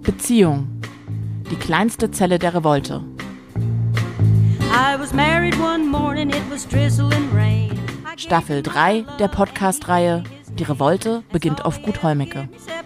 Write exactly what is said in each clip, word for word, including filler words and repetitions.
Beziehung. Die kleinste Zelle der Revolte. Staffel drei der Podcast-Reihe Die Revolte beginnt auf Gut Holmecke.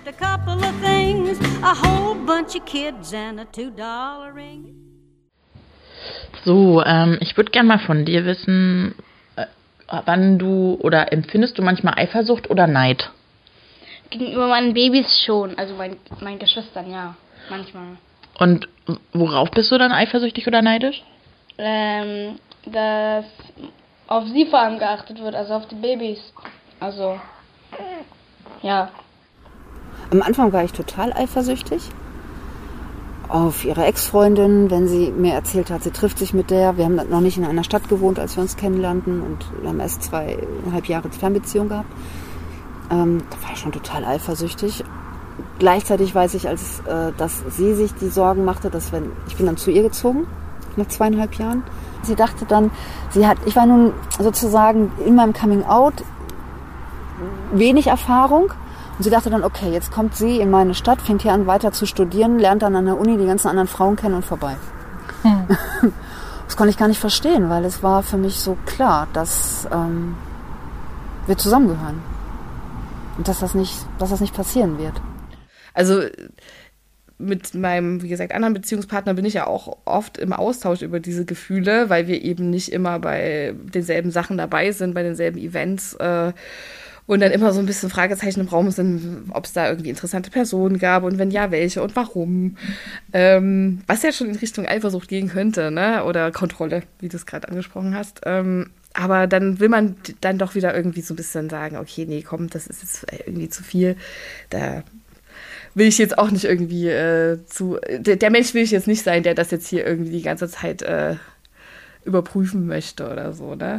So, ähm, ich würde gerne mal von dir wissen, äh, wann du, oder empfindest du manchmal Eifersucht oder Neid? Gegenüber meinen Babys schon, also mein, meinen Geschwistern, ja, manchmal. Und worauf bist du dann eifersüchtig oder neidisch? Ähm, dass auf sie vor allem geachtet wird, also auf die Babys. Also, ja. Am Anfang war ich total eifersüchtig auf ihre Ex-Freundin, wenn sie mir erzählt hat, sie trifft sich mit der. Wir haben noch nicht in einer Stadt gewohnt, als wir uns kennenlernten, und wir haben erst zweieinhalb Jahre Fernbeziehung gehabt. Ähm, da war ich schon total eifersüchtig. Gleichzeitig weiß ich, als äh, dass sie sich die Sorgen machte, dass wenn ich bin dann zu ihr gezogen nach zweieinhalb Jahren. Sie dachte dann, sie hat, ich war nun sozusagen in meinem Coming Out wenig Erfahrung. Und sie dachte dann, okay, jetzt kommt sie in meine Stadt, fängt hier an weiter zu studieren, lernt dann an der Uni die ganzen anderen Frauen kennen und vorbei. Hm. Das konnte ich gar nicht verstehen, weil es war für mich so klar, dass ähm, wir zusammengehören. Und dass das nicht, dass das nicht passieren wird. Also mit meinem, wie gesagt, anderen Beziehungspartner bin ich ja auch oft im Austausch über diese Gefühle, weil wir eben nicht immer bei denselben Sachen dabei sind, bei denselben Events äh, und dann immer so ein bisschen Fragezeichen im Raum sind, ob es da irgendwie interessante Personen gab und wenn ja, welche und warum. Ähm, was ja schon in Richtung Eifersucht gehen könnte, ne? Oder Kontrolle, wie du es gerade angesprochen hast. Ähm, aber dann will man dann doch wieder irgendwie so ein bisschen sagen, okay, nee, komm, das ist jetzt irgendwie zu viel. Da will ich jetzt auch nicht irgendwie äh, zu... Der, der Mensch will ich jetzt nicht sein, der das jetzt hier irgendwie die ganze Zeit äh, überprüfen möchte oder so, ne?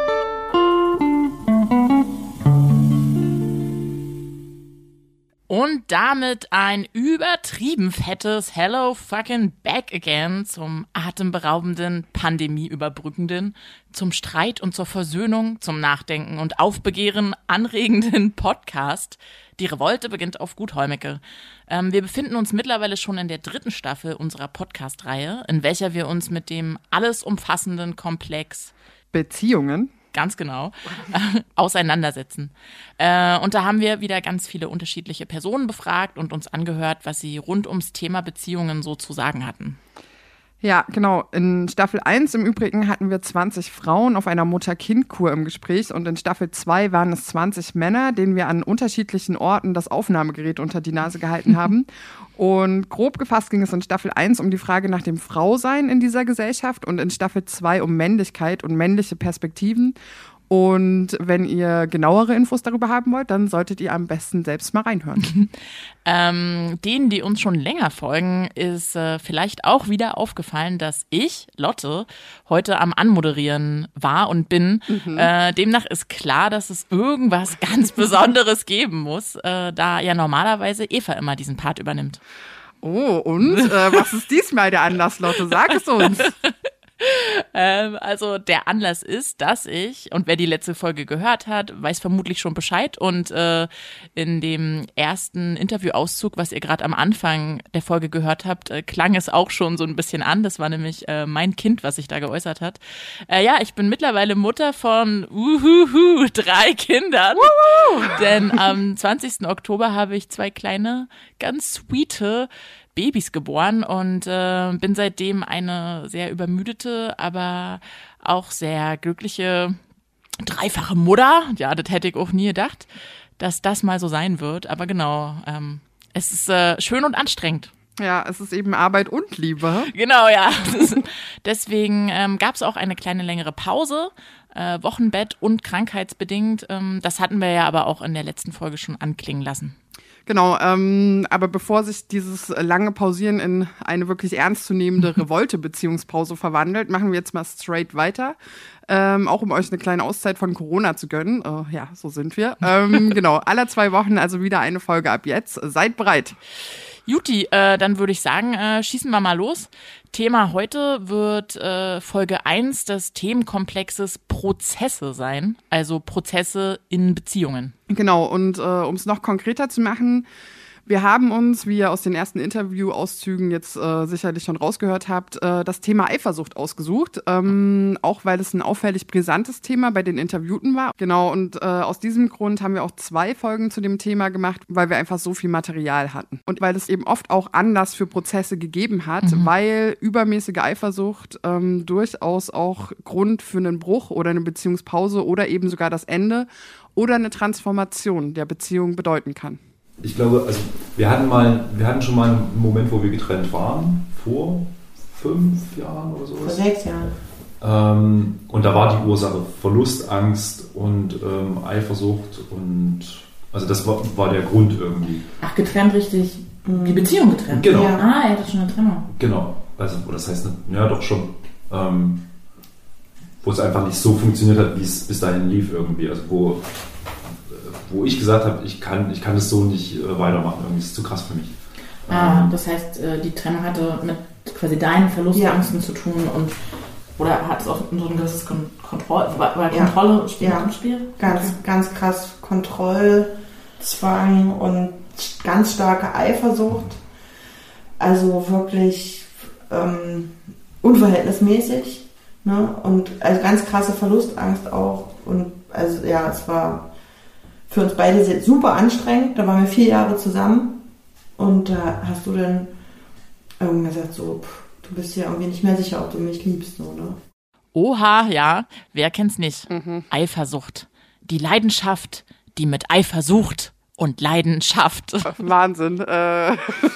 Und damit ein übertrieben fettes Hello fucking back again zum atemberaubenden, pandemieüberbrückenden, zum Streit und zur Versöhnung, zum Nachdenken und Aufbegehren anregenden Podcast. Die Revolte beginnt auf Gut Holmecke. Ähm, wir befinden uns mittlerweile schon in der dritten Staffel unserer Podcast-Reihe, in welcher wir uns mit dem alles umfassenden Komplex Beziehungen ganz genau, äh, auseinandersetzen. Äh, und da haben wir wieder ganz viele unterschiedliche Personen befragt und uns angehört, was sie rund ums Thema Beziehungen so zu sagen hatten. Ja, genau. In Staffel eins im Übrigen hatten wir zwanzig Frauen auf einer Mutter-Kind-Kur im Gespräch und in Staffel zwei waren es zwanzig Männer, denen wir an unterschiedlichen Orten das Aufnahmegerät unter die Nase gehalten haben. Und grob gefasst ging es in Staffel eins um die Frage nach dem Frausein in dieser Gesellschaft und in Staffel zwei um Männlichkeit und männliche Perspektiven. Und wenn ihr genauere Infos darüber haben wollt, dann solltet ihr am besten selbst mal reinhören. ähm, denen, die uns schon länger folgen, ist äh, vielleicht auch wieder aufgefallen, dass ich, Lotte, heute am Anmoderieren war und bin. Mhm. Äh, demnach ist klar, dass es irgendwas ganz Besonderes geben muss, äh, da ja normalerweise Eva immer diesen Part übernimmt. Oh, und äh, was ist diesmal der Anlass, Lotte? Sag es uns. Ähm, also der Anlass ist, dass ich, und wer die letzte Folge gehört hat, weiß vermutlich schon Bescheid, und äh, in dem ersten Interviewauszug, was ihr gerade am Anfang der Folge gehört habt, äh, klang es auch schon so ein bisschen an. Das war nämlich äh, mein Kind, was sich da geäußert hat. Äh, ja, ich bin mittlerweile Mutter von uhuhu, drei Kindern, Wuhu! Denn am zwanzigsten Oktober habe ich zwei kleine, ganz sweete Babys geboren und äh, bin seitdem eine sehr übermüdete, aber auch sehr glückliche dreifache Mutter. Ja, das hätte ich auch nie gedacht, dass das mal so sein wird. Aber genau, ähm, es ist äh, schön und anstrengend. Ja, es ist eben Arbeit und Liebe. Genau, ja. Deswegen ähm, gab es auch eine kleine längere Pause, äh, Wochenbett und krankheitsbedingt. Ähm, das hatten wir ja aber auch in der letzten Folge schon anklingen lassen. Genau, ähm, aber bevor sich dieses lange Pausieren in eine wirklich ernstzunehmende Revolte-Beziehungspause verwandelt, machen wir jetzt mal straight weiter. Ähm, auch um euch eine kleine Auszeit von Corona zu gönnen. Uh, ja, so sind wir. Ähm, genau, alle zwei Wochen also wieder eine Folge ab jetzt. Seid bereit. Juti, äh, dann würde ich sagen, äh, schießen wir mal los. Thema heute wird äh, Folge eins des Themenkomplexes Prozesse sein, also Prozesse in Beziehungen. Genau, und äh, um es noch konkreter zu machen, Wir haben uns, wie ihr aus den ersten Interviewauszügen jetzt äh, sicherlich schon rausgehört habt, äh, das Thema Eifersucht ausgesucht. Ähm, auch weil es ein auffällig brisantes Thema bei den Interviewten war. Genau, und äh, aus diesem Grund haben wir auch zwei Folgen zu dem Thema gemacht, weil wir einfach so viel Material hatten. Und weil es eben oft auch Anlass für Prozesse gegeben hat, mhm. weil übermäßige Eifersucht ähm, durchaus auch Grund für einen Bruch oder eine Beziehungspause oder eben sogar das Ende oder eine Transformation der Beziehung bedeuten kann. Ich glaube, also wir hatten mal, wir hatten schon mal einen Moment, wo wir getrennt waren, vor fünf Jahren oder sowas. Vor sechs Jahren. Ähm, und da war die Ursache Verlustangst und ähm, Eifersucht und also das war, war der Grund irgendwie. Ach, getrennt richtig, die Beziehung getrennt? Genau. Ja. Ah, er hatte schon eine Trennung. Genau, also das heißt, ja doch schon, ähm, wo es einfach nicht so funktioniert hat, wie es bis dahin lief irgendwie, also wo wo ich gesagt habe, ich kann, ich kann das so nicht äh, weitermachen, irgendwie ist es zu krass für mich. Ah, ähm, das heißt, äh, die Trennung hatte mit quasi deinen Verlustangsten ja. zu tun und oder hat es auch so ein gewisses Kon- Kontrolle, war, war ja. Kontrolle spielt ja. im Spiel? Ganz, okay. ganz krass Kontrollzwang und ganz starke Eifersucht. Also wirklich ähm, unverhältnismäßig. Ne? Und also ganz krasse Verlustangst auch. Und also ja, es war für uns beide sehr, super anstrengend. Da waren wir vier Jahre zusammen. Und da hast du dann irgendwann gesagt, so, pff, du bist ja irgendwie nicht mehr sicher, ob du mich liebst. So, ne? Oha, ja, wer kennt's nicht? Mhm. Eifersucht. Die Leidenschaft, die mit Eifer sucht und Leiden schafft. Wahnsinn. Äh.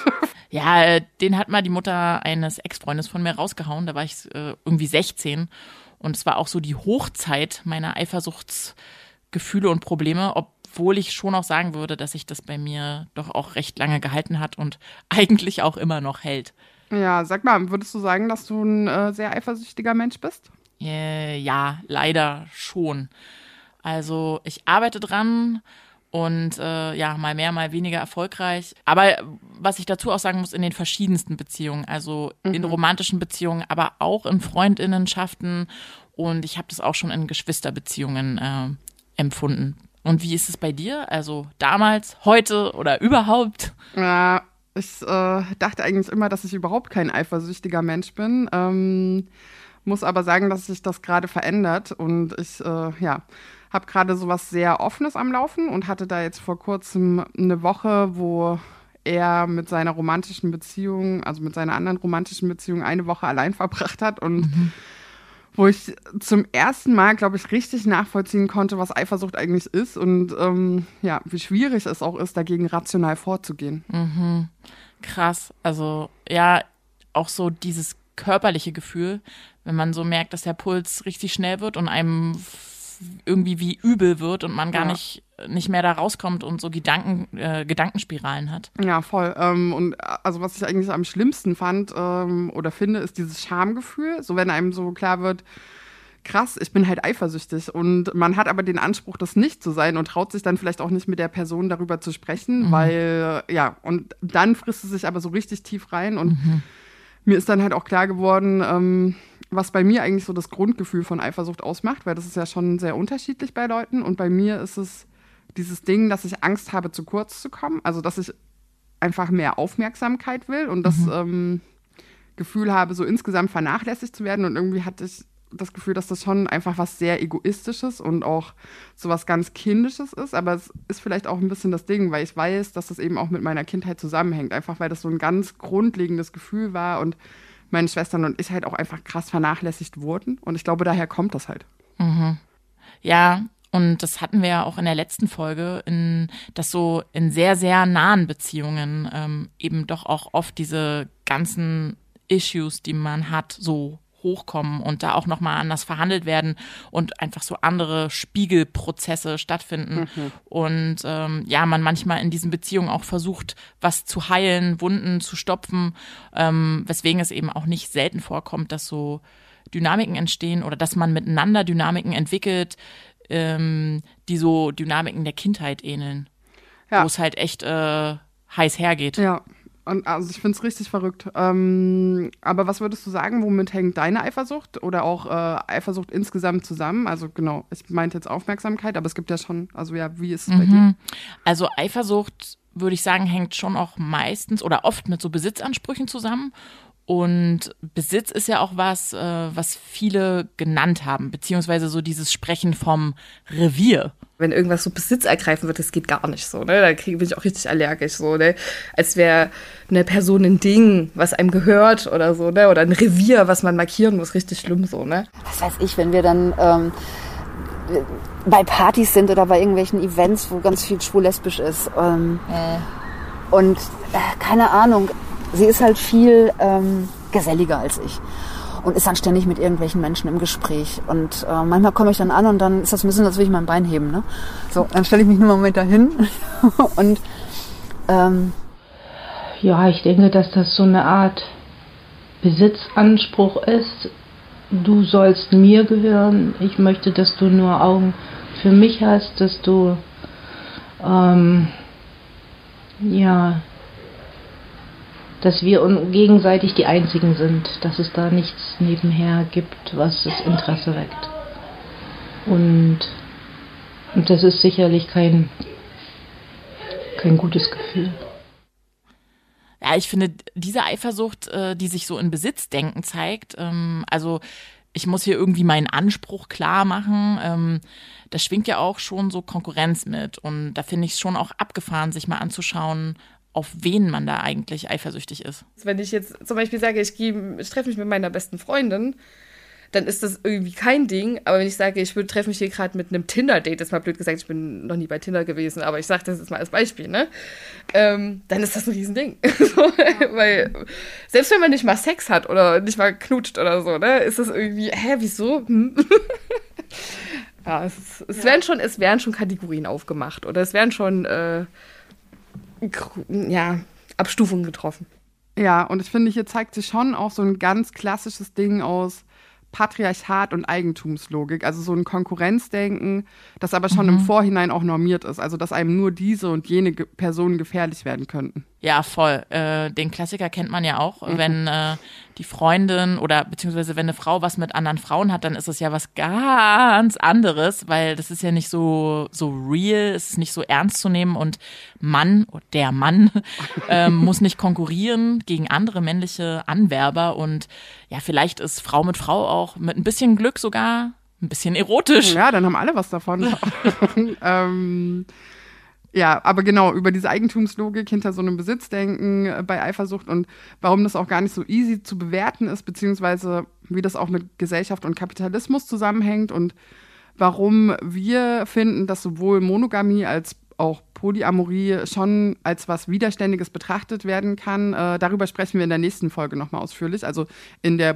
Ja, den hat mal die Mutter eines Ex-Freundes von mir rausgehauen. Da war ich äh, irgendwie sechzehn. Und es war auch so die Hochzeit meiner Eifersuchtsgefühle und Probleme, obwohl ich schon auch sagen würde, dass sich das bei mir doch auch recht lange gehalten hat und eigentlich auch immer noch hält. Ja, sag mal, würdest du sagen, dass du ein äh, sehr eifersüchtiger Mensch bist? Äh, ja, leider schon. Also ich arbeite dran und äh, ja, mal mehr, mal weniger erfolgreich. Aber was ich dazu auch sagen muss, in den verschiedensten Beziehungen, also mhm. in romantischen Beziehungen, aber auch in Freundinnenschaften und ich habe das auch schon in Geschwisterbeziehungen äh, empfunden. Und wie ist es bei dir? Also damals, heute oder überhaupt? Ja, ich äh, dachte eigentlich immer, dass ich überhaupt kein eifersüchtiger Mensch bin. Ähm, muss aber sagen, dass sich das gerade verändert und ich, äh, ja, habe gerade sowas sehr Offenes am Laufen und hatte da jetzt vor kurzem eine Woche, wo er mit seiner romantischen Beziehung, also mit seiner anderen romantischen Beziehung eine Woche allein verbracht hat und mhm. wo ich zum ersten Mal, glaube ich, richtig nachvollziehen konnte, was Eifersucht eigentlich ist und ähm, ja, wie schwierig es auch ist, dagegen rational vorzugehen. Mhm. Krass, also ja, auch so dieses körperliche Gefühl, wenn man so merkt, dass der Puls richtig schnell wird und einem irgendwie wie übel wird und man gar ja. nicht, nicht mehr da rauskommt und so Gedanken, äh, Gedankenspiralen hat. Ja, voll. Ähm, und also was ich eigentlich am schlimmsten fand ähm, oder finde, ist dieses Schamgefühl. So wenn einem so klar wird, krass, ich bin halt eifersüchtig und man hat aber den Anspruch, das nicht zu sein und traut sich dann vielleicht auch nicht mit der Person darüber zu sprechen, mhm. weil, ja, und dann frisst es sich aber so richtig tief rein und mhm. mir ist dann halt auch klar geworden, ähm, was bei mir eigentlich so das Grundgefühl von Eifersucht ausmacht, weil das ist ja schon sehr unterschiedlich bei Leuten und bei mir ist es dieses Ding, dass ich Angst habe, zu kurz zu kommen, also dass ich einfach mehr Aufmerksamkeit will und das mhm. ähm, Gefühl habe, so insgesamt vernachlässigt zu werden und irgendwie hatte ich das Gefühl, dass das schon einfach was sehr Egoistisches und auch so was ganz Kindisches ist, aber es ist vielleicht auch ein bisschen das Ding, weil ich weiß, dass das eben auch mit meiner Kindheit zusammenhängt, einfach weil das so ein ganz grundlegendes Gefühl war und meine Schwestern und ich halt auch einfach krass vernachlässigt wurden und ich glaube, daher kommt das halt. Mhm. Ja, und das hatten wir ja auch in der letzten Folge, in, dass so in sehr, sehr nahen Beziehungen ähm, eben doch auch oft diese ganzen Issues, die man hat, so hochkommen und da auch nochmal anders verhandelt werden und einfach so andere Spiegelprozesse stattfinden. Mhm. Und ähm, ja, man manchmal in diesen Beziehungen auch versucht, was zu heilen, Wunden zu stopfen, ähm, weswegen es eben auch nicht selten vorkommt, dass so Dynamiken entstehen oder dass man miteinander Dynamiken entwickelt, ähm, die so Dynamiken der Kindheit ähneln. Ja. Wo es halt echt äh, heiß hergeht. Ja. Und also ich finde es richtig verrückt. Ähm, aber was würdest du sagen, womit hängt deine Eifersucht oder auch äh, Eifersucht insgesamt zusammen? Also genau, ich meinte jetzt Aufmerksamkeit, aber es gibt ja schon, also ja, wie ist es mhm. bei dir? Also Eifersucht würde ich sagen, hängt schon auch meistens oder oft mit so Besitzansprüchen zusammen. Und Besitz ist ja auch was, äh, was viele genannt haben, beziehungsweise so dieses Sprechen vom Revier. Wenn irgendwas so Besitz ergreifen wird, das geht gar nicht so, ne? Da krieg, bin ich auch richtig allergisch, so, ne? Als wäre eine Person ein Ding, was einem gehört oder so, ne? Oder ein Revier, was man markieren muss, richtig schlimm so, ne? Was weiß ich, wenn wir dann ähm, bei Partys sind oder bei irgendwelchen Events, wo ganz viel schwul-lesbisch ist. Ähm, äh. Und äh, keine Ahnung, sie ist halt viel ähm, geselliger als ich und ist dann ständig mit irgendwelchen Menschen im Gespräch. Und äh, manchmal komme ich dann an und dann ist das ein bisschen, als würde ich mein Bein heben. Ne? So, dann stelle ich mich nur einen Moment dahin und ähm, ja, ich denke, dass das so eine Art Besitzanspruch ist. Du sollst mir gehören. Ich möchte, dass du nur Augen für mich hast, dass du ähm, ja dass wir gegenseitig die Einzigen sind, dass es da nichts nebenher gibt, was das Interesse weckt. Und, und das ist sicherlich kein, kein gutes Gefühl. Ja, ich finde, diese Eifersucht, äh, die sich so in Besitzdenken zeigt, ähm, also ich muss hier irgendwie meinen Anspruch klar machen, ähm, das schwingt ja auch schon so Konkurrenz mit. Und da finde ich es schon auch abgefahren, sich mal anzuschauen, auf wen man da eigentlich eifersüchtig ist. Wenn ich jetzt zum Beispiel sage, ich, gehe, ich treffe mich mit meiner besten Freundin, dann ist das irgendwie kein Ding. Aber wenn ich sage, ich treffe mich hier gerade mit einem Tinder-Date, das ist mal blöd gesagt, ich bin noch nie bei Tinder gewesen, aber ich sage das jetzt mal als Beispiel, ne? Ähm, dann ist das ein Riesending. so, weil selbst wenn man nicht mal Sex hat oder nicht mal knutscht oder so, ne, ist das irgendwie, hä, wieso? Hm? ja, es, es, ja. Werden schon, es werden schon Kategorien aufgemacht oder es werden schon äh, ja, Abstufungen getroffen. Ja, und ich finde, hier zeigt sich schon auch so ein ganz klassisches Ding aus Patriarchat und Eigentumslogik, also so ein Konkurrenzdenken, das aber schon mhm. im Vorhinein auch normiert ist, also dass einem nur diese und jene Ge- Personen gefährlich werden könnten. Ja, voll. Äh, den Klassiker kennt man ja auch, mhm. wenn äh, die Freundin oder beziehungsweise wenn eine Frau was mit anderen Frauen hat, dann ist es ja was ganz anderes, weil das ist ja nicht so so real, es ist nicht so ernst zu nehmen und Mann, der Mann äh, muss nicht konkurrieren gegen andere männliche Anwerber und ja, vielleicht ist Frau mit Frau auch mit ein bisschen Glück sogar ein bisschen erotisch. Ja, dann haben alle was davon. ähm, ja, aber genau, über diese Eigentumslogik hinter so einem Besitzdenken bei Eifersucht und warum das auch gar nicht so easy zu bewerten ist, beziehungsweise wie das auch mit Gesellschaft und Kapitalismus zusammenhängt und warum wir finden, dass sowohl Monogamie als auch Polyamorie schon als was Widerständiges betrachtet werden kann. Äh, darüber sprechen wir in der nächsten Folge nochmal ausführlich, also in der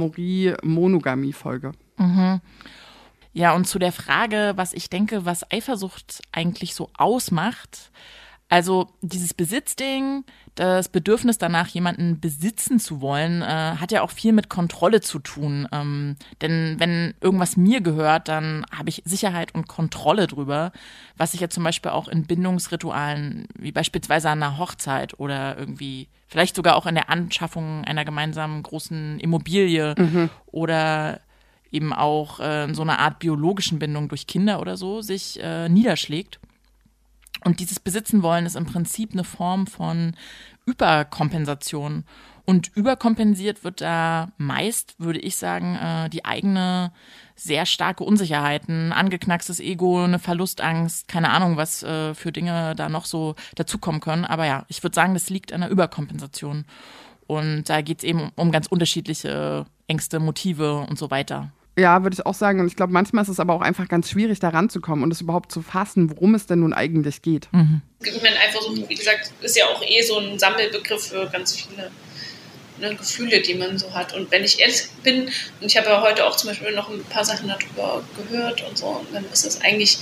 Polyamorie-Monogamie-Folge. Mhm. Ja, und zu der Frage, was ich denke, was Eifersucht eigentlich so ausmacht. Also dieses Besitzding, das Bedürfnis danach, jemanden besitzen zu wollen, äh, hat ja auch viel mit Kontrolle zu tun. Ähm, denn wenn irgendwas mir gehört, dann habe ich Sicherheit und Kontrolle drüber, was ich ja zum Beispiel auch in Bindungsritualen, wie beispielsweise an einer Hochzeit oder irgendwie vielleicht sogar auch in der Anschaffung einer gemeinsamen großen Immobilie mhm. oder eben auch äh, in so einer Art biologischen Bindung durch Kinder oder so sich äh, niederschlägt. Und dieses Besitzen wollen ist im Prinzip eine Form von Überkompensation. Und überkompensiert wird da meist, würde ich sagen, äh, die eigene sehr starke Unsicherheit, ein angeknackstes Ego, eine Verlustangst, keine Ahnung, was äh, für Dinge da noch so dazukommen können. Aber ja, ich würde sagen, das liegt an der Überkompensation. Und da geht es eben um, um ganz unterschiedliche Ängste, Motive und so weiter. Ja, würde ich auch sagen. Und ich glaube, manchmal ist es aber auch einfach ganz schwierig, da ranzukommen und es überhaupt zu fassen, worum es denn nun eigentlich geht. Mhm. Ich meine, Eifersucht, wie gesagt, ist ja auch eh so ein Sammelbegriff für ganz viele ne, Gefühle, die man so hat. Und wenn ich ehrlich bin, und ich habe ja heute auch zum Beispiel noch ein paar Sachen darüber gehört und so, dann ist es eigentlich,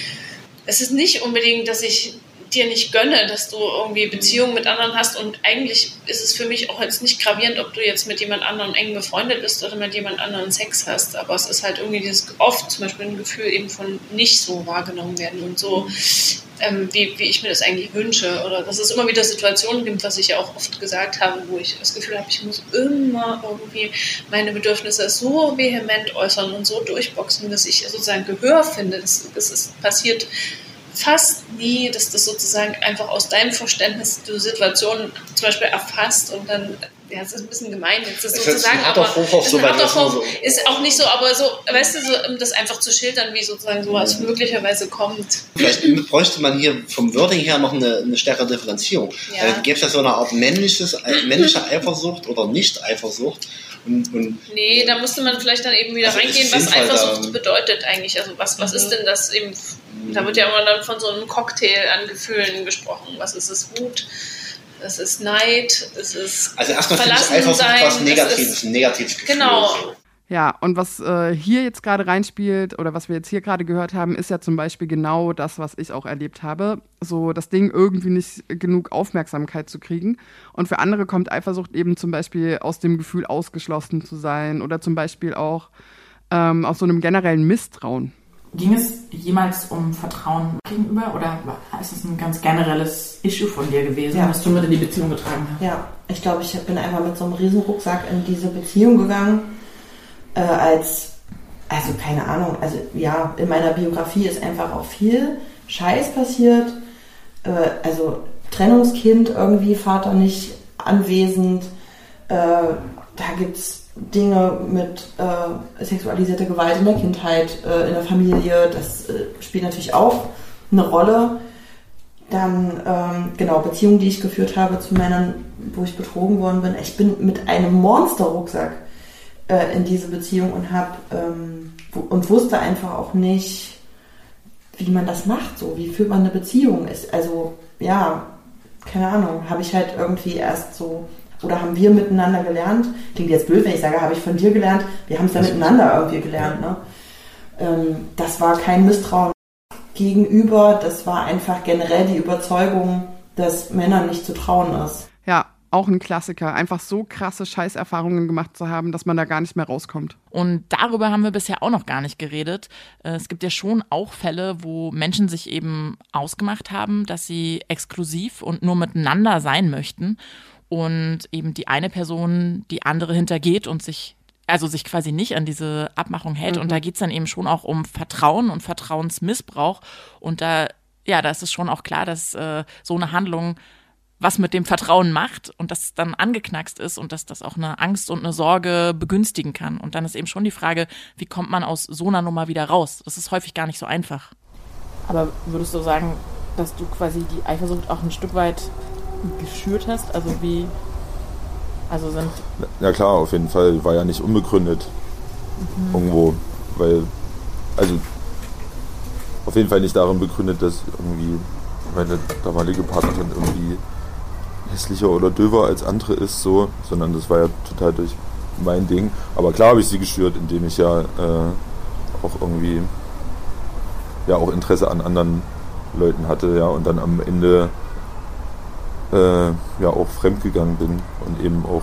es ist nicht unbedingt, dass ich dir nicht gönne, dass du irgendwie Beziehungen mit anderen hast und eigentlich ist es für mich auch jetzt nicht gravierend, ob du jetzt mit jemand anderem eng befreundet bist oder mit jemand anderem Sex hast, aber es ist halt irgendwie dieses oft zum Beispiel ein Gefühl eben von nicht so wahrgenommen werden und so, ähm, wie, wie ich mir das eigentlich wünsche oder dass es immer wieder Situationen gibt, was ich ja auch oft gesagt habe, wo ich das Gefühl habe, ich muss immer irgendwie meine Bedürfnisse so vehement äußern und so durchboxen, dass ich sozusagen Gehör finde. Das, das ist passiert fast nie, dass das sozusagen einfach aus deinem Verständnis die Situation zum Beispiel erfasst und dann, ja, es ist ein bisschen gemein jetzt das sozusagen, aber ist ein harter Vorwurf, ist auch nicht so, aber so, weißt du, so, um das einfach zu schildern, wie sozusagen sowas möglicherweise kommt. Vielleicht bräuchte man hier vom Wording her noch eine, eine stärkere Differenzierung. Ja. Also, gäbe es ja so eine Art männliches, männliche Eifersucht oder Nicht-Eifersucht. Und, und, nee, da musste man vielleicht dann eben wieder also reingehen, was Eifersucht bedeutet eigentlich. Also was, was ist denn das eben, da wird ja immer dann von so einem Cocktail an Gefühlen gesprochen. Was ist es? Wut, es ist Neid, es ist also erstmal finde ich Eifersucht was Negatives, ein negatives Gefühl. Genau. Ja, und was äh, hier jetzt gerade reinspielt oder was wir jetzt hier gerade gehört haben, ist ja zum Beispiel genau das, was ich auch erlebt habe. So das Ding irgendwie nicht genug Aufmerksamkeit zu kriegen. Und für andere kommt Eifersucht eben zum Beispiel aus dem Gefühl, ausgeschlossen zu sein oder zum Beispiel auch ähm, aus so einem generellen Misstrauen. Ging es jemals um Vertrauen gegenüber oder ist es ein ganz generelles Issue von dir gewesen, ja. was du mit in die Beziehung getragen hast? Ja, ich glaube, ich bin einfach mit so einem Riesenrucksack in diese Beziehung gegangen. Äh, als, also keine Ahnung, also ja, in meiner Biografie ist einfach auch viel Scheiß passiert. Äh, also Trennungskind, irgendwie Vater nicht anwesend. Äh, da gibt's Dinge mit äh, sexualisierter Gewalt in der Kindheit, äh, in der Familie. Das äh, spielt natürlich auch eine Rolle. Dann, ähm, genau, Beziehungen, die ich geführt habe zu Männern, wo ich betrogen worden bin. Ich bin mit einem Monsterrucksack in diese Beziehung und hab ähm, und wusste einfach auch nicht, wie man das macht, so wie führt man eine Beziehung ist. Also ja, keine Ahnung, habe ich halt irgendwie erst so oder haben wir miteinander gelernt. Klingt jetzt blöd, wenn ich sage, habe ich von dir gelernt. Wir haben es ja miteinander irgendwie gelernt. Ne? Ähm, das war kein Misstrauen gegenüber. Das war einfach generell die Überzeugung, dass Männern nicht zu trauen ist. Ja. Auch ein Klassiker, einfach so krasse Scheißerfahrungen gemacht zu haben, dass man da gar nicht mehr rauskommt. Und darüber haben wir bisher auch noch gar nicht geredet. Es gibt ja schon auch Fälle, wo Menschen sich eben ausgemacht haben, dass sie exklusiv und nur miteinander sein möchten und eben die eine Person die andere hintergeht und sich also sich quasi nicht an diese Abmachung hält. Mhm. Und da geht's dann eben schon auch um Vertrauen und Vertrauensmissbrauch. Und da, ja, da ist es schon auch klar, dass äh, so eine Handlung was mit dem Vertrauen macht und das dann angeknackst ist und dass das auch eine Angst und eine Sorge begünstigen kann. Und dann ist eben schon die Frage, wie kommt man aus so einer Nummer wieder raus? Das ist häufig gar nicht so einfach. Aber würdest du sagen, dass du quasi die Eifersucht auch ein Stück weit geschürt hast? Also wie, also sind... Ja klar, auf jeden Fall. War ja nicht unbegründet mhm. irgendwo, weil, also auf jeden Fall nicht darin begründet, dass irgendwie meine damalige Partnerin irgendwie hässlicher oder döver als andere ist, so, sondern das war ja total durch mein Ding. Aber klar habe ich sie geschürt, indem ich ja äh, auch irgendwie ja auch Interesse an anderen Leuten hatte, ja, und dann am Ende äh, ja auch fremdgegangen bin und eben auch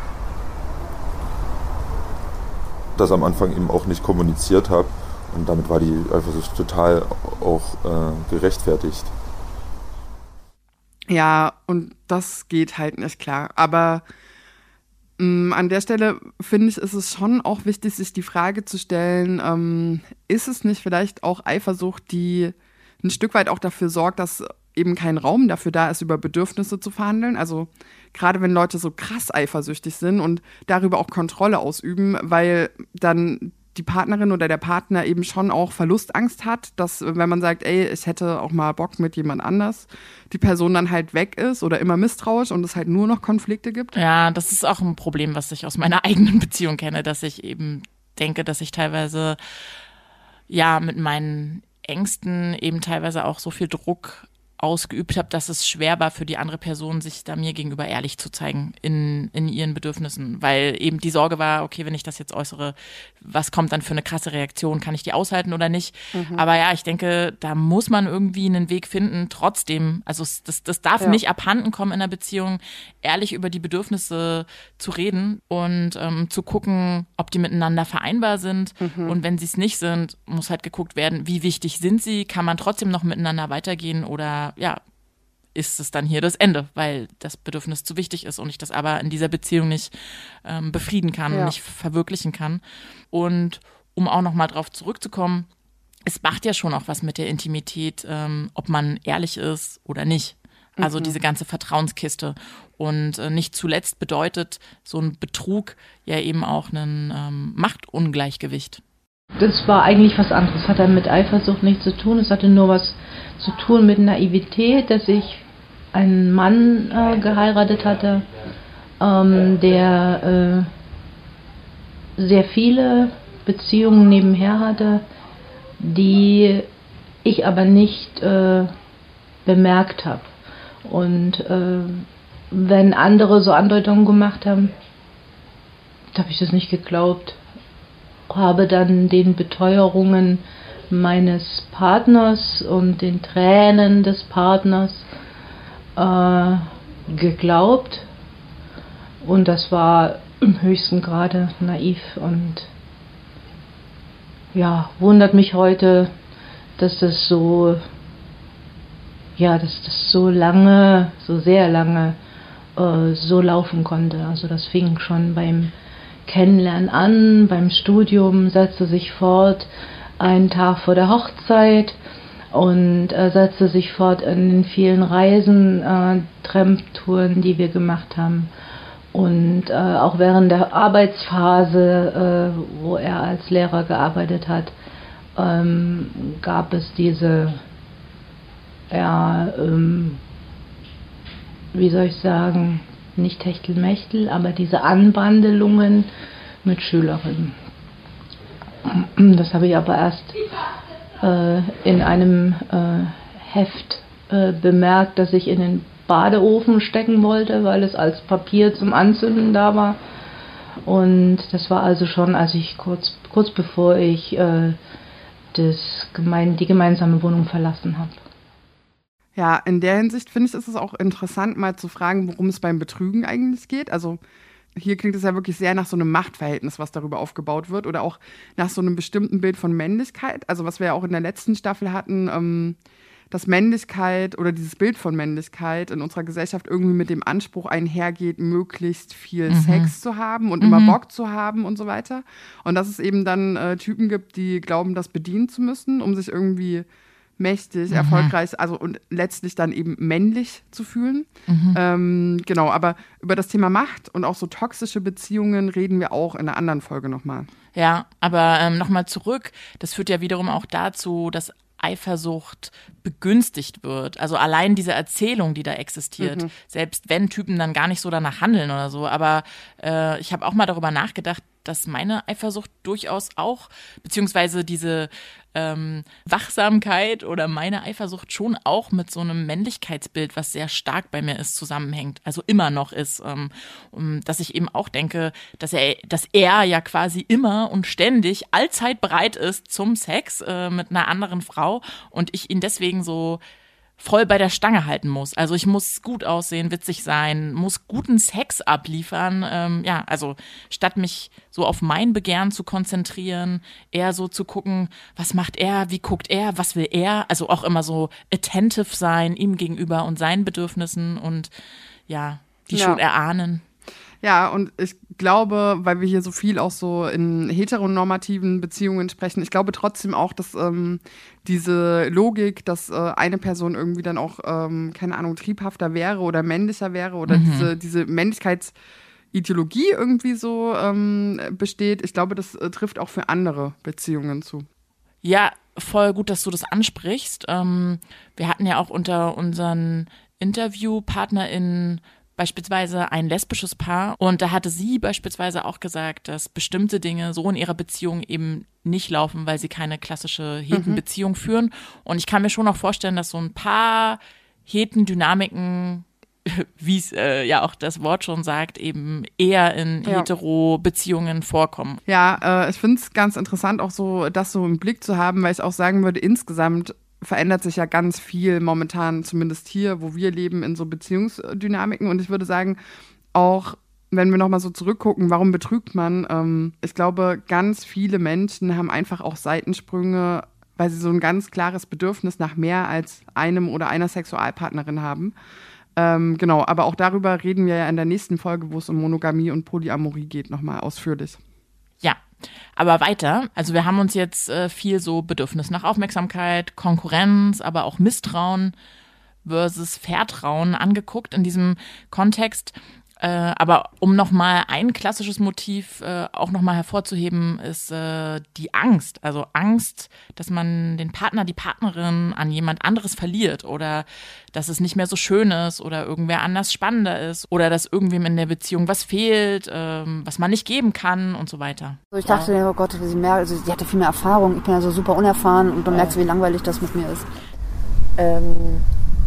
das am Anfang eben auch nicht kommuniziert habe und damit war die Eifersucht total auch äh, gerechtfertigt. Ja, und das geht halt nicht klar. Aber mh, an der Stelle, finde ich, ist es schon auch wichtig, sich die Frage zu stellen, ähm, ist es nicht vielleicht auch Eifersucht, die ein Stück weit auch dafür sorgt, dass eben kein Raum dafür da ist, über Bedürfnisse zu verhandeln? Also gerade wenn Leute so krass eifersüchtig sind und darüber auch Kontrolle ausüben, weil dann die Partnerin oder der Partner eben schon auch Verlustangst hat, dass wenn man sagt, ey, ich hätte auch mal Bock mit jemand anders, die Person dann halt weg ist oder immer misstrauisch und es halt nur noch Konflikte gibt. Ja, das ist auch ein Problem, was ich aus meiner eigenen Beziehung kenne, dass ich eben denke, dass ich teilweise ja mit meinen Ängsten eben teilweise auch so viel Druck ausgeübt habe, dass es schwer war für die andere Person, sich da mir gegenüber ehrlich zu zeigen in, in ihren Bedürfnissen, weil eben die Sorge war, okay, wenn ich das jetzt äußere, was kommt dann für eine krasse Reaktion, kann ich die aushalten oder nicht? Mhm. Aber ja, ich denke, da muss man irgendwie einen Weg finden, trotzdem, also das, das darf ja. nicht abhanden kommen in einer Beziehung, ehrlich über die Bedürfnisse zu reden und ähm, zu gucken, ob die miteinander vereinbar sind mhm. und wenn sie es nicht sind, muss halt geguckt werden, wie wichtig sind sie, kann man trotzdem noch miteinander weitergehen oder ja, ist es dann hier das Ende, weil das Bedürfnis zu wichtig ist und ich das aber in dieser Beziehung nicht ähm, befrieden kann, ja. nicht verwirklichen kann. Und um auch nochmal drauf zurückzukommen, es macht ja schon auch was mit der Intimität, ähm, ob man ehrlich ist oder nicht. Also mhm. diese ganze Vertrauenskiste. Und äh, nicht zuletzt bedeutet so ein Betrug ja eben auch ein ähm, Machtungleichgewicht. Das war eigentlich was anderes. Hat dann mit Eifersucht nichts zu tun. Es hatte nur was zu tun mit Naivität, dass ich einen Mann äh, geheiratet hatte, ähm, der äh, sehr viele Beziehungen nebenher hatte, die ich aber nicht äh, bemerkt habe. Und äh, wenn andere so Andeutungen gemacht haben, habe ich das nicht geglaubt. Habe dann den Beteuerungen meines Partners und den Tränen des Partners äh, geglaubt. Und das war im höchsten Grade naiv und ja, wundert mich heute, dass das so, ja, dass das so lange, so sehr lange äh, so laufen konnte. Also das fing schon beim Kennenlernen an, beim Studium setzte sich fort, einen Tag vor der Hochzeit und äh, setzte sich fort in den vielen Reisen, äh, Tramp-Touren, die wir gemacht haben. Und äh, auch während der Arbeitsphase, äh, wo er als Lehrer gearbeitet hat, ähm, gab es diese, ja, ähm, wie soll ich sagen, nicht Techtelmechtel, aber diese Anbandelungen mit Schülerinnen. Das habe ich aber erst äh, in einem äh, Heft äh, bemerkt, das ich in den Badeofen stecken wollte, weil es als Papier zum Anzünden da war. Und das war also schon, als ich kurz, kurz bevor ich äh, das gemein, die gemeinsame Wohnung verlassen habe. Ja, in der Hinsicht finde ich, ist es auch interessant, mal zu fragen, worum es beim Betrügen eigentlich geht. Also hier klingt es ja wirklich sehr nach so einem Machtverhältnis, was darüber aufgebaut wird, oder auch nach so einem bestimmten Bild von Männlichkeit. Also was wir ja auch in der letzten Staffel hatten, ähm, dass Männlichkeit oder dieses Bild von Männlichkeit in unserer Gesellschaft irgendwie mit dem Anspruch einhergeht, möglichst viel mhm. Sex zu haben und mhm. immer Bock zu haben und so weiter. Und dass es eben dann äh, Typen gibt, die glauben, das bedienen zu müssen, um sich irgendwie mächtig, mhm. erfolgreich, also und letztlich dann eben männlich zu fühlen. Mhm. Ähm, genau, aber über das Thema Macht und auch so toxische Beziehungen reden wir auch in einer anderen Folge nochmal. Ja, aber ähm, nochmal zurück, das führt ja wiederum auch dazu, dass Eifersucht begünstigt wird. Also allein diese Erzählung, die da existiert, mhm. selbst wenn Typen dann gar nicht so danach handeln oder so. Aber äh, ich habe auch mal darüber nachgedacht, dass meine Eifersucht durchaus auch, beziehungsweise diese ähm, Wachsamkeit oder meine Eifersucht schon auch mit so einem Männlichkeitsbild, was sehr stark bei mir ist, zusammenhängt. Also immer noch ist. Ähm, um, dass ich eben auch denke, dass er, dass er ja quasi immer und ständig allzeit bereit ist zum Sex äh, mit einer anderen Frau und ich ihn deswegen so voll bei der Stange halten muss. Also ich muss gut aussehen, witzig sein, muss guten Sex abliefern. Ähm, ja, also statt mich so auf mein Begehren zu konzentrieren, eher so zu gucken, was macht er, wie guckt er, was will er. Also auch immer so attentive sein ihm gegenüber und seinen Bedürfnissen und ja, die ja. schon erahnen. Ja, und ich glaube, weil wir hier so viel auch so in heteronormativen Beziehungen sprechen, ich glaube trotzdem auch, dass ähm, diese Logik, dass äh, eine Person irgendwie dann auch, ähm, keine Ahnung, triebhafter wäre oder männlicher wäre oder mhm. diese, diese Männlichkeitsideologie irgendwie so ähm, besteht, ich glaube, das äh, trifft auch für andere Beziehungen zu. Ja, voll gut, dass du das ansprichst. Ähm, wir hatten ja auch unter unseren InterviewpartnerInnen beispielsweise ein lesbisches Paar und da hatte sie beispielsweise auch gesagt, dass bestimmte Dinge so in ihrer Beziehung eben nicht laufen, weil sie keine klassische Heten-Beziehung mhm. führen. Und ich kann mir schon auch vorstellen, dass so ein paar Heten-Dynamiken, wie es äh, ja auch das Wort schon sagt, eben eher in ja. Hetero-Beziehungen vorkommen. Ja, äh, ich finde es ganz interessant, auch so das so im Blick zu haben, weil ich auch sagen würde, insgesamt verändert sich ja ganz viel momentan, zumindest hier, wo wir leben, in so Beziehungsdynamiken. Und ich würde sagen, auch wenn wir nochmal so zurückgucken, warum betrügt man? Ähm, ich glaube, ganz viele Menschen haben einfach auch Seitensprünge, weil sie so ein ganz klares Bedürfnis nach mehr als einem oder einer Sexualpartnerin haben. Ähm, genau, aber auch darüber reden wir ja in der nächsten Folge, wo es um Monogamie und Polyamorie geht, nochmal ausführlich. Ja, aber weiter, also wir haben uns jetzt äh, viel so Bedürfnis nach Aufmerksamkeit, Konkurrenz, aber auch Misstrauen versus Vertrauen angeguckt in diesem Kontext. Äh, aber um nochmal ein klassisches Motiv äh, auch nochmal hervorzuheben, ist äh, die Angst. Also Angst, dass man den Partner, die Partnerin an jemand anderes verliert oder dass es nicht mehr so schön ist oder irgendwer anders spannender ist oder dass irgendwem in der Beziehung was fehlt, äh, was man nicht geben kann und so weiter. Also ich dachte, ja. oh Gott, sie, mehr, also sie hatte viel mehr Erfahrung. Ich bin ja so super unerfahren und dann merkst du, wie langweilig das mit mir ist. Ähm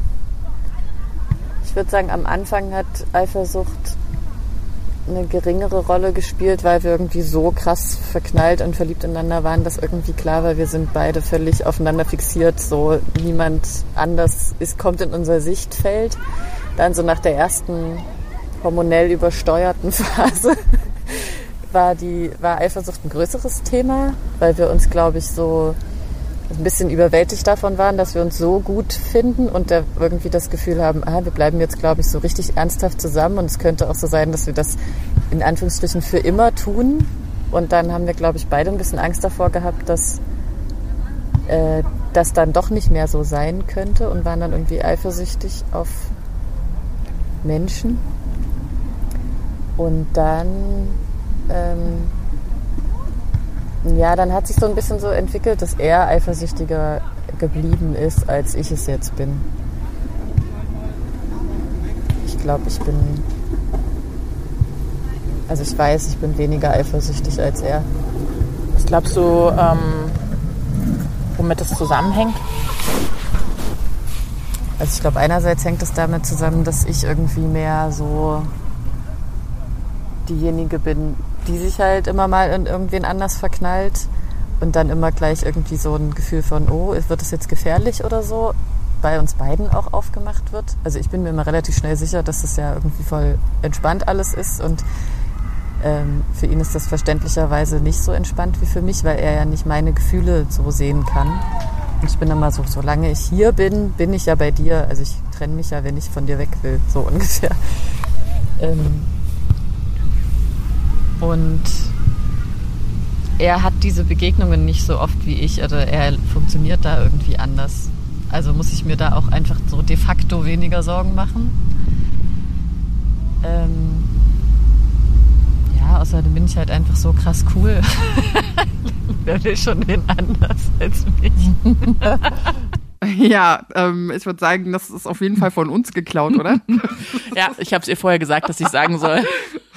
Ich würde sagen, am Anfang hat Eifersucht eine geringere Rolle gespielt, weil wir irgendwie so krass verknallt und verliebt ineinander waren, dass irgendwie klar war, wir sind beide völlig aufeinander fixiert, so niemand anders ist, kommt in unser Sichtfeld. Dann so nach der ersten hormonell übersteuerten Phase war, die, war Eifersucht ein größeres Thema, weil wir uns, glaube ich, so ein bisschen überwältigt davon waren, dass wir uns so gut finden und da irgendwie das Gefühl haben, ah, wir bleiben jetzt, glaube ich, so richtig ernsthaft zusammen und es könnte auch so sein, dass wir das in Anführungsstrichen für immer tun. Und dann haben wir, glaube ich, beide ein bisschen Angst davor gehabt, dass äh, das dann doch nicht mehr so sein könnte und waren dann irgendwie eifersüchtig auf Menschen. Und dann ähm, ja, dann hat sich so ein bisschen so entwickelt, dass er eifersüchtiger geblieben ist, als ich es jetzt bin. Ich glaube, ich bin... Also ich weiß, ich bin weniger eifersüchtig als er. Was glaubst du, ähm, womit das zusammenhängt? Also ich glaube, einerseits hängt es damit zusammen, dass ich irgendwie mehr so diejenige bin, die sich halt immer mal in irgendwen anders verknallt und dann immer gleich irgendwie so ein Gefühl von, oh, wird es jetzt gefährlich oder so, bei uns beiden auch aufgemacht wird. Also ich bin mir immer relativ schnell sicher, dass das ja irgendwie voll entspannt alles ist und ähm, für ihn ist das verständlicherweise nicht so entspannt wie für mich, weil er ja nicht meine Gefühle so sehen kann. Und ich bin immer so, solange ich hier bin, bin ich ja bei dir. Also ich trenne mich ja, wenn ich von dir weg will, so ungefähr. Ähm, Und er hat diese Begegnungen nicht so oft wie ich, oder er funktioniert da irgendwie anders. Also muss ich mir da auch einfach so de facto weniger Sorgen machen. Ähm ja, außerdem bin ich halt einfach so krass cool. Wer will schon wen anders als mich? Ja, ähm, ich würde sagen, das ist auf jeden Fall von uns geklaut, oder? Ja, ich habe es ihr vorher gesagt, dass ich sagen soll.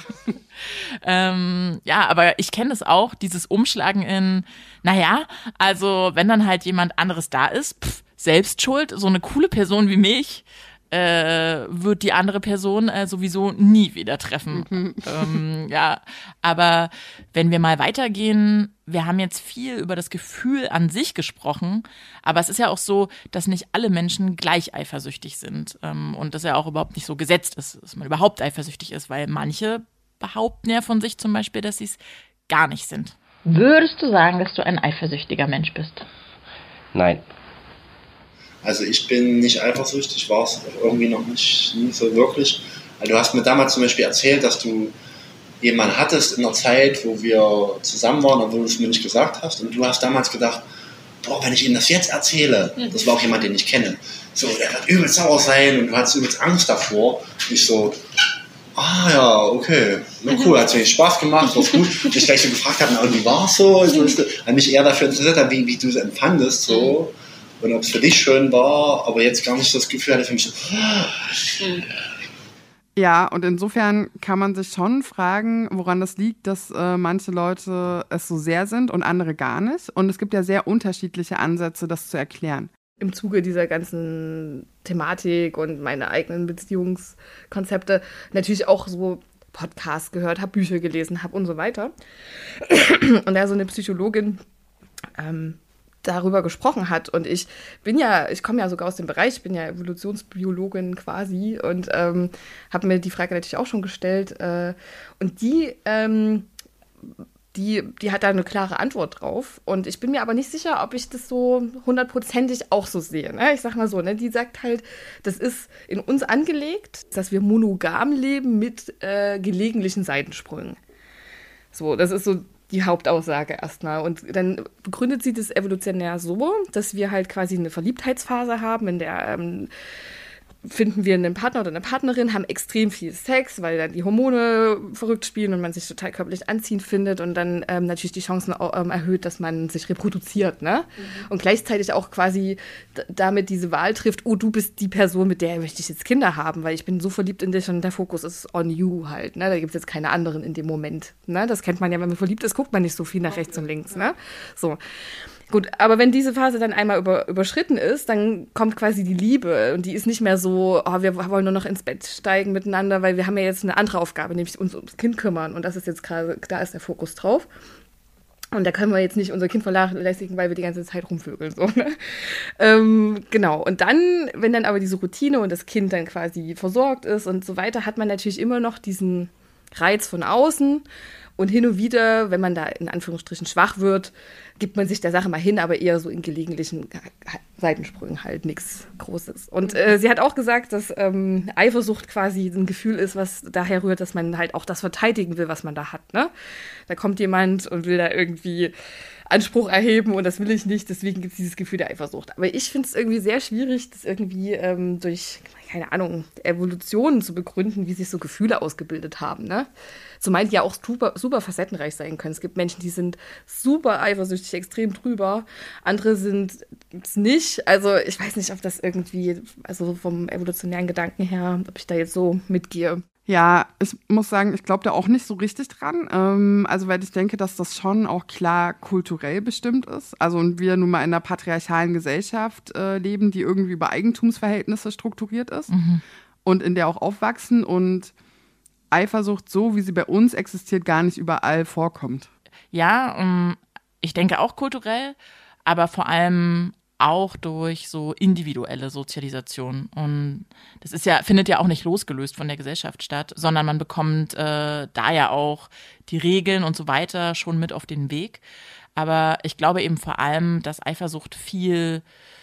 Ähm, ja, aber ich kenne es auch, dieses Umschlagen in, naja, also wenn dann halt jemand anderes da ist, pff, selbst schuld, so eine coole Person wie mich, äh, wird die andere Person äh, sowieso nie wieder treffen. Mhm. Ähm, ja, aber wenn wir mal weitergehen, wir haben jetzt viel über das Gefühl an sich gesprochen, aber es ist ja auch so, dass nicht alle Menschen gleich eifersüchtig sind ähm, und das ja auch überhaupt nicht so gesetzt ist, dass man überhaupt eifersüchtig ist, weil manche behaupten ja von sich zum Beispiel, dass sie es gar nicht sind. Würdest du sagen, dass du ein eifersüchtiger Mensch bist? Nein. Also ich bin nicht eifersüchtig, war es irgendwie noch nicht nie so wirklich. Also du hast mir damals zum Beispiel erzählt, dass du jemanden hattest in der Zeit, wo wir zusammen waren, obwohl du es mir nicht gesagt hast. Und du hast damals gedacht, boah, wenn ich ihm das jetzt erzähle, mhm. das war auch jemand, den ich kenne, so, der wird übelst sauer sein und du hattest übelst Angst davor. Und ich so, ah ja, okay, na cool, hat es mir Spaß gemacht, war's gut. Und ich gleich so gefragt habe, na, wie war es so? Ich habe mich eher dafür interessiert, wie, wie du es empfandest, so. Und ob es für dich schön war, aber jetzt gar nicht das Gefühl hatte für mich so. Ja, und insofern kann man sich schon fragen, woran das liegt, dass äh, manche Leute es so sehr sind und andere gar nicht. Und es gibt ja sehr unterschiedliche Ansätze, das zu erklären. Im Zuge dieser ganzen Thematik und meine eigenen Beziehungskonzepte natürlich auch so Podcasts gehört, habe Bücher gelesen, habe und so weiter. Und da so eine Psychologin ähm, darüber gesprochen hat. Und ich bin ja, ich komme ja sogar aus dem Bereich, ich bin ja Evolutionsbiologin quasi und ähm, habe mir die Frage natürlich auch schon gestellt. Äh, und die, ähm, die, die hat da eine klare Antwort drauf. Und ich bin mir aber nicht sicher, ob ich das so hundertprozentig auch so sehe. Ne? Ich sag mal so, ne? Die sagt halt, das ist in uns angelegt, dass wir monogam leben mit äh, gelegentlichen Seitensprüngen. So, das ist so die Hauptaussage erstmal. Und dann begründet sie das evolutionär so, dass wir halt quasi eine Verliebtheitsphase haben, in der ähm, finden wir einen Partner oder eine Partnerin, haben extrem viel Sex, weil dann die Hormone verrückt spielen und man sich total körperlich anziehend findet und dann ähm, natürlich die Chancen ähm, erhöht, dass man sich reproduziert, ne? Mhm. Und gleichzeitig auch quasi d- damit diese Wahl trifft, oh, du bist die Person, mit der möchte ich jetzt Kinder haben, weil ich bin so verliebt in dich und der Fokus ist on you halt, ne? Da gibt es jetzt keine anderen in dem Moment, ne? Das kennt man ja, wenn man verliebt ist, guckt man nicht so viel nach rechts und links, ne? So. Gut, aber wenn diese Phase dann einmal über, überschritten ist, dann kommt quasi die Liebe und die ist nicht mehr so, oh, wir wollen nur noch ins Bett steigen miteinander, weil wir haben ja jetzt eine andere Aufgabe, nämlich uns ums Kind kümmern und das ist jetzt gerade, da ist der Fokus drauf. Und da können wir jetzt nicht unser Kind vernachlässigen, weil wir die ganze Zeit rumvögeln. So, ne? ähm, genau, und dann, wenn dann aber diese Routine und das Kind dann quasi versorgt ist und so weiter, hat man natürlich immer noch diesen Reiz von außen. Und hin und wieder, wenn man da in Anführungsstrichen schwach wird, gibt man sich der Sache mal hin, aber eher so in gelegentlichen Seitensprüngen halt, nichts Großes. Und äh, sie hat auch gesagt, dass ähm, Eifersucht quasi ein Gefühl ist, was daher rührt, dass man halt auch das verteidigen will, was man da hat. Ne? Da kommt jemand und will da irgendwie Anspruch erheben und das will ich nicht, deswegen gibt es dieses Gefühl der Eifersucht. Aber ich finde es irgendwie sehr schwierig, das irgendwie ähm, durch, keine Ahnung, Evolution zu begründen, wie sich so Gefühle ausgebildet haben. Ne? Zumal die ja auch super, super facettenreich sein können. Es gibt Menschen, die sind super eifersüchtig, extrem drüber. Andere sind es nicht. Also ich weiß nicht, ob das irgendwie, also vom evolutionären Gedanken her, ob ich da jetzt so mitgehe. Ja, ich muss sagen, ich glaube da auch nicht so richtig dran. Ähm, also weil ich denke, dass das schon auch klar kulturell bestimmt ist. Also und wir nun mal in einer patriarchalen Gesellschaft äh, leben, die irgendwie über Eigentumsverhältnisse strukturiert ist mhm. und in der auch aufwachsen und Eifersucht, so wie sie bei uns existiert, gar nicht überall vorkommt. Ja, um, ich denke auch kulturell, aber vor allem auch durch so individuelle Sozialisation. Und das ist ja, findet ja auch nicht losgelöst von der Gesellschaft statt, sondern man bekommt äh, da ja auch die Regeln und so weiter schon mit auf den Weg. Aber ich glaube eben vor allem, dass Eifersucht viel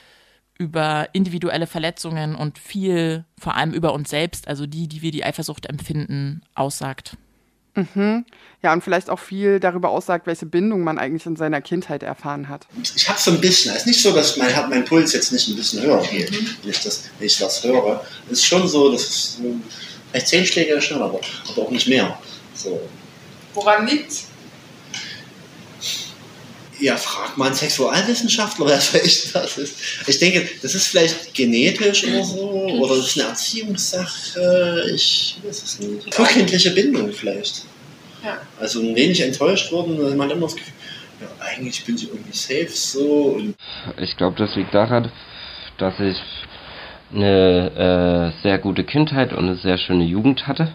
über individuelle Verletzungen und viel vor allem über uns selbst, also die, die wir die Eifersucht empfinden, aussagt. Mhm. Ja, und vielleicht auch viel darüber aussagt, welche Bindung man eigentlich in seiner Kindheit erfahren hat. Ich habe so ein bisschen, es ist nicht so, dass mein, mein Puls jetzt nicht ein bisschen höher geht, mhm. wenn, ich das, wenn ich das höre. Es ist schon so, dass es vielleicht zehn Schläge schneller, aber, aber auch nicht mehr. So. Woran liegt's? Ja, fragt mal einen Sexualwissenschaftler, wer vielleicht das ist. Ich denke, das ist vielleicht genetisch oder so, oder das ist eine Erziehungssache, ich weiß es nicht. Frühkindliche Bindung vielleicht. Ja. Also ein wenig enttäuscht worden, man hat immer das Gefühl, ja, eigentlich bin ich irgendwie safe so. Und ich glaube, das liegt daran, dass ich eine äh, sehr gute Kindheit und eine sehr schöne Jugend hatte.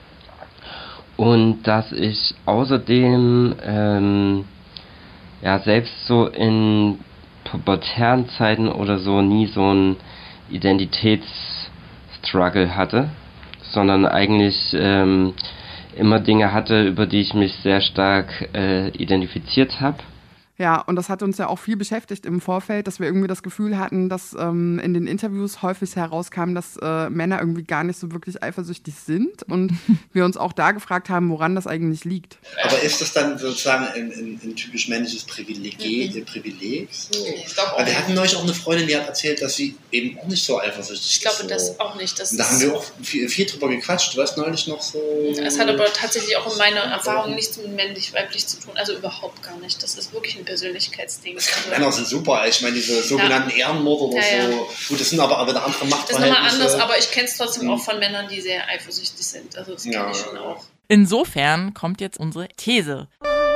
Und dass ich außerdem ähm, ja, selbst so in pubertären Zeiten oder so nie so einen Identitätsstruggle hatte, sondern eigentlich ähm, immer Dinge hatte, über die ich mich sehr stark äh, identifiziert habe. Ja, und das hat uns ja auch viel beschäftigt im Vorfeld, dass wir irgendwie das Gefühl hatten, dass ähm, in den Interviews häufig herauskam, dass äh, Männer irgendwie gar nicht so wirklich eifersüchtig sind und wir uns auch da gefragt haben, woran das eigentlich liegt. Aber ist das dann sozusagen ein, ein, ein typisch männliches Privileg? Mhm. Privileg so? Ich glaube auch. Wir hatten neulich auch eine Freundin, die hat erzählt, dass sie eben auch nicht so eifersüchtig ist. Ich glaube so. das auch nicht. Das da haben wir auch viel, viel drüber gequatscht, du weißt neulich noch so. Es hat aber tatsächlich auch in meiner Erfahrung nichts mit männlich-weiblich zu tun, also überhaupt gar nicht. Das ist wirklich ein Persönlichkeitsding. Also Männer sind super, ich meine diese sogenannten ja. Ehrenmorde oder ja, ja. so. Gut, das sind aber, aber andere Machtverhältnisse. Das ist nochmal anders, aber ich kenne es trotzdem mhm. auch von Männern, die sehr eifersüchtig sind. Also das kenne ja, ich schon auch. Insofern kommt jetzt unsere These.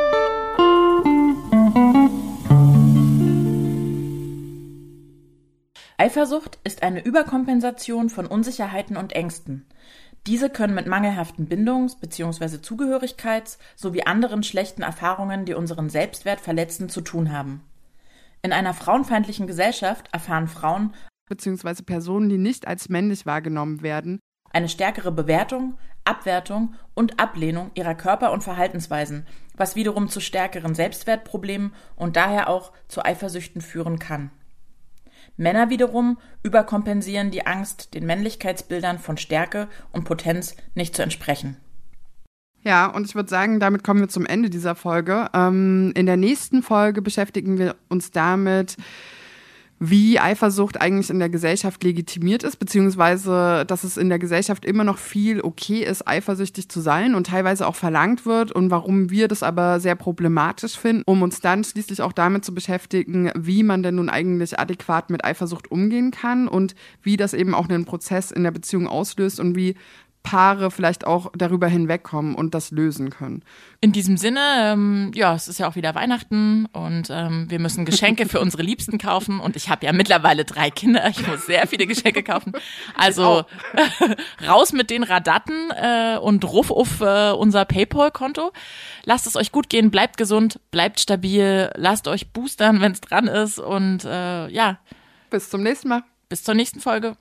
Eifersucht ist eine Überkompensation von Unsicherheiten und Ängsten. Diese können mit mangelhaften Bindungs- bzw. Zugehörigkeits- sowie anderen schlechten Erfahrungen, die unseren Selbstwert verletzen, zu tun haben. In einer frauenfeindlichen Gesellschaft erfahren Frauen bzw. Personen, die nicht als männlich wahrgenommen werden, eine stärkere Bewertung, Abwertung und Ablehnung ihrer Körper- und Verhaltensweisen, was wiederum zu stärkeren Selbstwertproblemen und daher auch zu Eifersüchten führen kann. Männer wiederum überkompensieren die Angst, den Männlichkeitsbildern von Stärke und Potenz nicht zu entsprechen. Ja, und ich würde sagen, damit kommen wir zum Ende dieser Folge. Ähm, in der nächsten Folge beschäftigen wir uns damit, wie Eifersucht eigentlich in der Gesellschaft legitimiert ist, beziehungsweise dass es in der Gesellschaft immer noch viel okay ist, eifersüchtig zu sein und teilweise auch verlangt wird und warum wir das aber sehr problematisch finden, um uns dann schließlich auch damit zu beschäftigen, wie man denn nun eigentlich adäquat mit Eifersucht umgehen kann und wie das eben auch einen Prozess in der Beziehung auslöst und wie Paare vielleicht auch darüber hinwegkommen und das lösen können. In diesem Sinne, ähm, ja, es ist ja auch wieder Weihnachten und ähm, wir müssen Geschenke für unsere Liebsten kaufen und ich habe ja mittlerweile drei Kinder, ich muss sehr viele Geschenke kaufen. Also raus mit den Radatten äh, und ruf auf äh, unser PayPal-Konto. Lasst es euch gut gehen, bleibt gesund, bleibt stabil, lasst euch boostern, wenn es dran ist und äh, ja. Bis zum nächsten Mal. Bis zur nächsten Folge.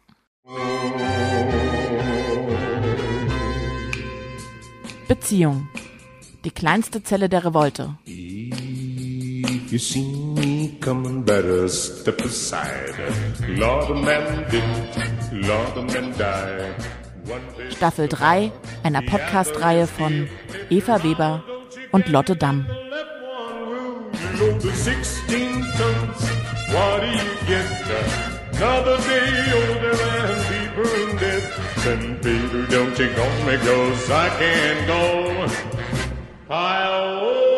Beziehung. Die kleinste Zelle der Revolte. If you see me coming, better step aside. Lord, a man did, Lord, a man died. Staffel drei einer Podcast-Reihe von Eva Weber und Lotte Damm. Another day older and deeper in debt. Then baby, don't you go me, 'cause I can't go. I